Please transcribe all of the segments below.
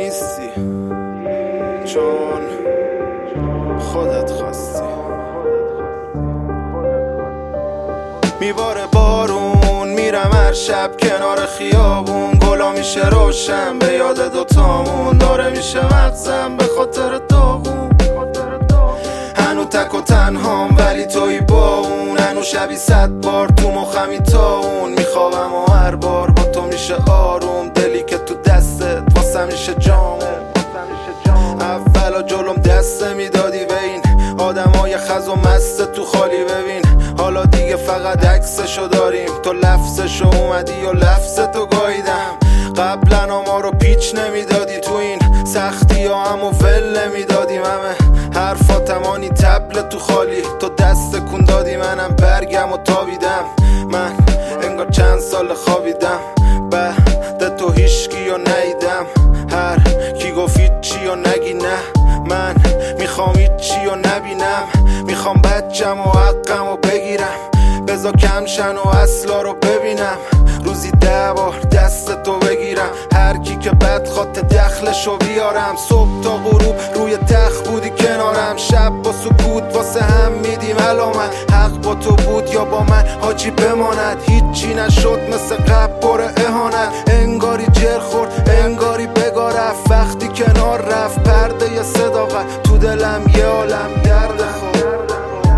نیستی، چون خودت خواستی. میباره بارون، میرم هر شب کنار خیابون، گلا میشه روشن به یاد دوتامون، داره میشه مغزم به خاطر داغون. هنو تک و تنهام ولی توی با اون، هنو شبی 100 بار تو مخمی تا اون، میخوابم و هر بار با تو میشه آروم، دلی که تو دستت واسه میشه جامون. اولا جلوم دسته میدادی به این آدمای خز و مست تو خالی، ببین حالا دیگه فقط عکسشو داریم، تو لفظشو اومدی و لفظتو گاییدم. قبلا ما رو پیچ نمیدادی تو این سختی ها، همو ول نمیدادیم، همه حرفاتمانی تبل تو خالی، تو دست کن دادی منم برگم و تابیدم. من انگار چند سال خوابیدم بعد تو هیچکی رو نیدم، هر کی گفت هیچی و نگی نه، من میخوام هیچی و نبینم، میخوام بچم و حقم و بگیرم، بذار کم شن و اصلا رو ببینم، روزی 10 بار دست تو بگیرم، هر کی که بد خاطر دخلشو بیارم، صبح تا غروب روی تخت بودی کنارم، شب با سکوت واسه هم میدیم علامت، حق با تو بود یا با من حاجی بماند، هیچی نشد مثل قبل پر اهانت، انگاری جر خورد انگاری بگا رفت، وقتی کنار رفت پرده ی صداقت، تو دلم یه عالم درد خود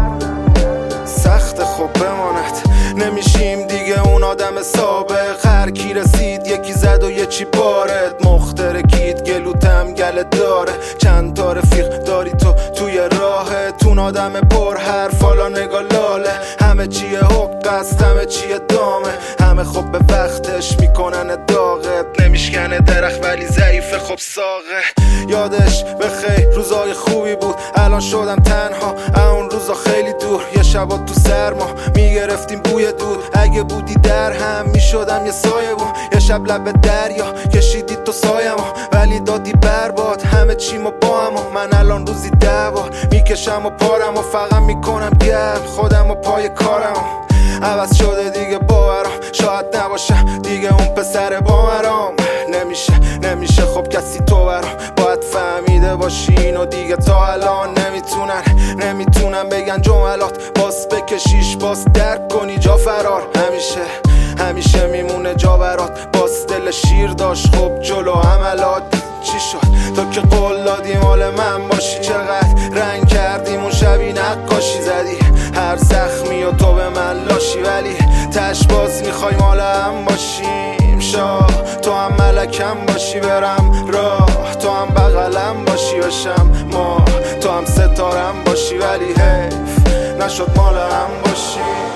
سخت خوب بماند، نمیشیم دیگه اون آدم سابق، هر کی رسید یکی زد و یه چی بارد، مخترکید گلوتم گله داره، چند تا رفیق داری تو توی راهت، اون آدم پر حرف حالا نگاه لاله، همه چیه حق است همه چیه دامه، همه خب به وقتش میکنن داغت، نمیشکنه درخت ولی ضعیفه خب ساقه، یادش بخیر روزای خوبی بود، الان شدم تنها اون روزا خیلی دور، یه شبا تو سرما میگرفتیم بوی دود، اگه بودی در هم میشدم یه سایه بود، یه شب لب دریا کشیدی تو سایمو ولی دادی برباد همه چیمو با همو، من الان روزی 10 بار میکشم و پارم و فقط میکنم گرم خودم و پای کارم، عوض شده دیگه باورم، شاید نباشم دیگه اون پسر باورم، نمیشه خب کسی تو برام، باید فهمیده باشی اینو دیگه، تا الان نمیتونن بگن جملات، باز بکشیش باز درک کنی جا فرار، همیشه میمونه جا برات، باز دل شیر داشت خب جلو عملات، چی شد تو که قول دادی مال من باشی، چقدر رنگ کردیم اون شبی نقاشی زدی، هر زخمی و تو به من لاشی، ولی تش باز میخوای مال هم باشیم، تو هم ملکم باشی برم راه، تو هم بغلم باشی باشم ما، تو هم ستارم باشی، ولی حیف نشد مال هم باشی.